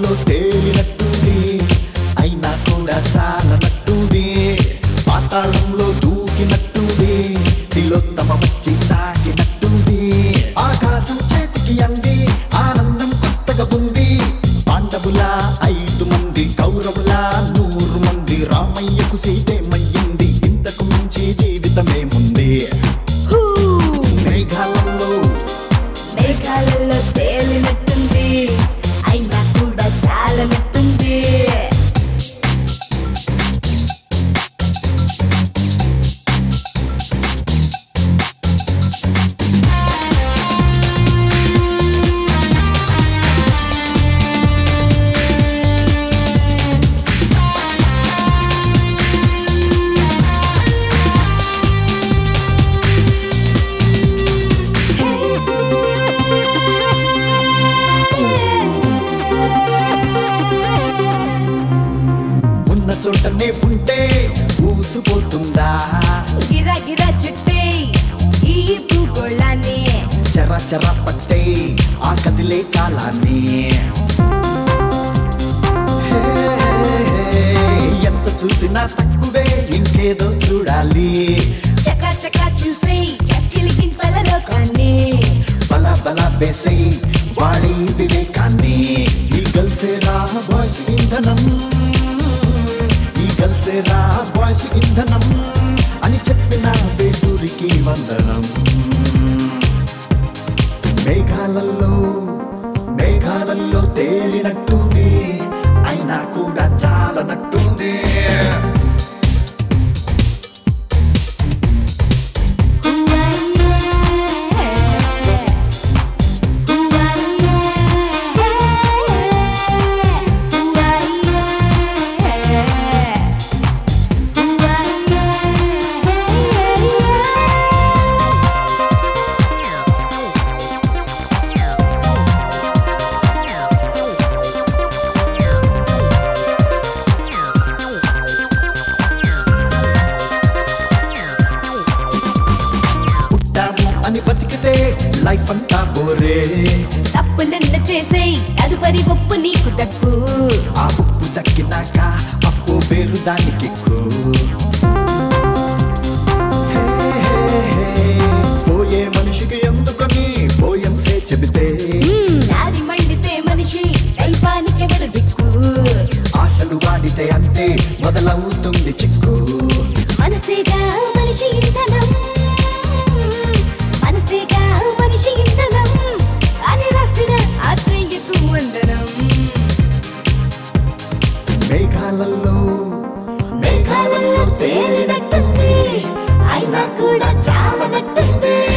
మేఘాలలో తేలినట్టుంది అయినా కూడా చాలనట్టుంది పాతాళంలో దూకినట్టుంది తిలోత్తమ వచ్చి తాకినట్టుంది ఆకాశం చేతికి అంది ఆనందం కొత్తగా ఉంది పాండవుల 5 మంది కౌరవుల 100 మంది రామయ్యకు సీతేమయ్యింది ఇంతకు మించి జీవితమేముంది మేఘాలలో తేలినట్టుంది అయినా కూడా చాలనట్టుంది చోటనే ఉంటే ఊసిపోతుందా గిరా గిరా చుట్టే ఈ భూగోళాన్ని చెర చెర పట్టే ఆ కదిలే కాలాన్ని ఎంత చూసినా తక్కువే ఇంకేదో చూడాలి చకా చకా చూసే చక్కిలి గింతల లోకాన్ని బల బల వేసే వాడి వివేకాన్ని ఈ గల్సేరా బాయ్స్ ఇంధనం కలిసేరా బాయ్స్ ఇంధనం అని చెప్పిన వేటూరికి వందనం మేఘాలలో తేలినట్టుంది అయినా కూడా చాలనట్టుంది అని బతికితే లైఫ్ అంతా బోరే తప్పులెన్న చేసే తదుపరి ఒప్పు నీకు దక్కు ఆ ఉప్పు దక్కినాక అప్పు పేరు దానికి పోయే మనిషికి ఎందుకని పోయంసే చెబితే నాది మండితే మనిషి దైవానికి ఎవరు దిక్కు ఆశలు వాడితే అంతే మొదలవుతుంది చిక్కు మనసేగా మనిషి ఇంధనం మనిషి ఇంధనం అని రాసిన ఆత్రేయకు వందనం మేఘాలలో తేలినట్టుంది అయినా కూడా చాలనట్టుంది